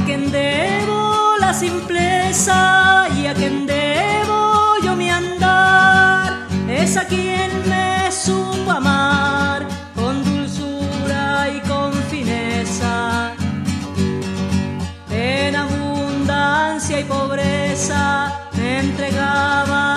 quien debo la simpleza y a quien debo yo mi andar, es a quien me supo amar con dulzura y con fineza. En abundancia y pobreza me entregaba